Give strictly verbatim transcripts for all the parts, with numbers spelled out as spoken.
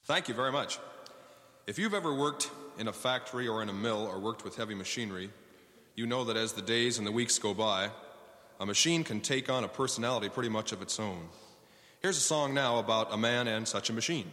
Thank you very much. If you've ever worked in a factory or in a mill or worked with heavy machinery, you know that as the days and the weeks go by, a machine can take on a personality pretty much of its own. Here's a song now about a man and such a machine.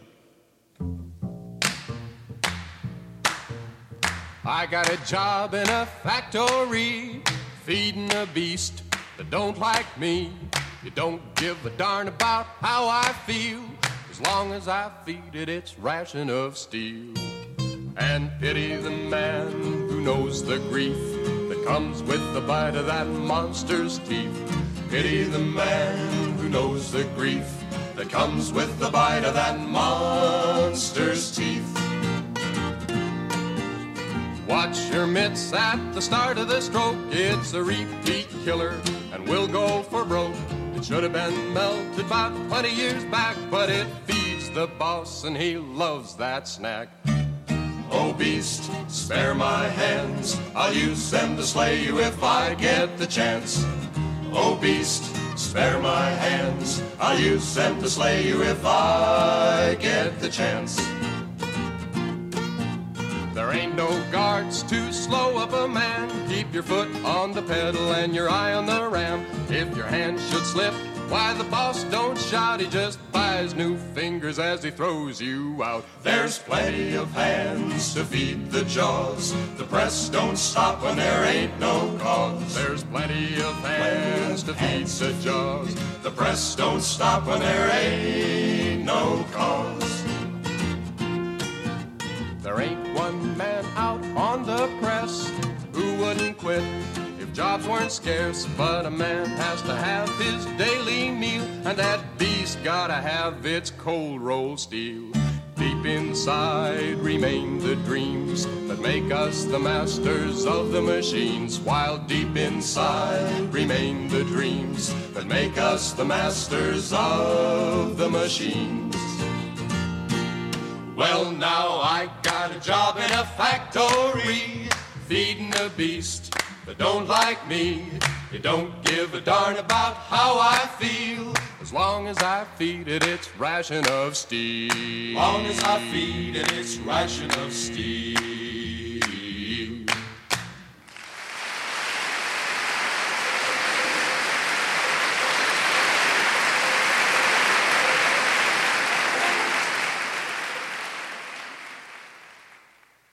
I got a job in a factory, feeding a beast that don't like me. You don't give a darn about how I feel, as long as I feed it its ration of steel. And pity the man who knows the grief that comes with the bite of that monster's teeth. Pity the man who knows the grief that comes with the bite of that monster's teeth. Watch your mitts at the start of the stroke. It's a repeat killer and will go for broke. It should have been melted about twenty years back, but it feeds the boss and he loves that snack. Oh beast, spare my hands, I'll use them to slay you if I get the chance. Oh beast, spare my hands, I'll use them to slay you if I get the chance. There ain't no guards to slow up a man. Keep your foot on the pedal and your eye on the ram. If your hand should slip, why the boss don't shout. He just buys new fingers as he throws you out. There's plenty of hands to feed the jaws. The press don't stop when there ain't no cause. There's plenty of hands to feed the jaws. The press don't stop when there ain't no cause. There ain't one man out on the press who wouldn't quit if jobs weren't scarce. But a man has to have his daily meal, and that beast gotta have its cold rolled steel. Deep inside remain the dreams that make us the masters of the machines. While deep inside remain the dreams that make us the masters of the machines. Well, now I got a job in a factory, feeding a beast that don't like me. It don't give a darn about how I feel, as long as I feed it its ration of steel. Long as I feed it its ration of steel.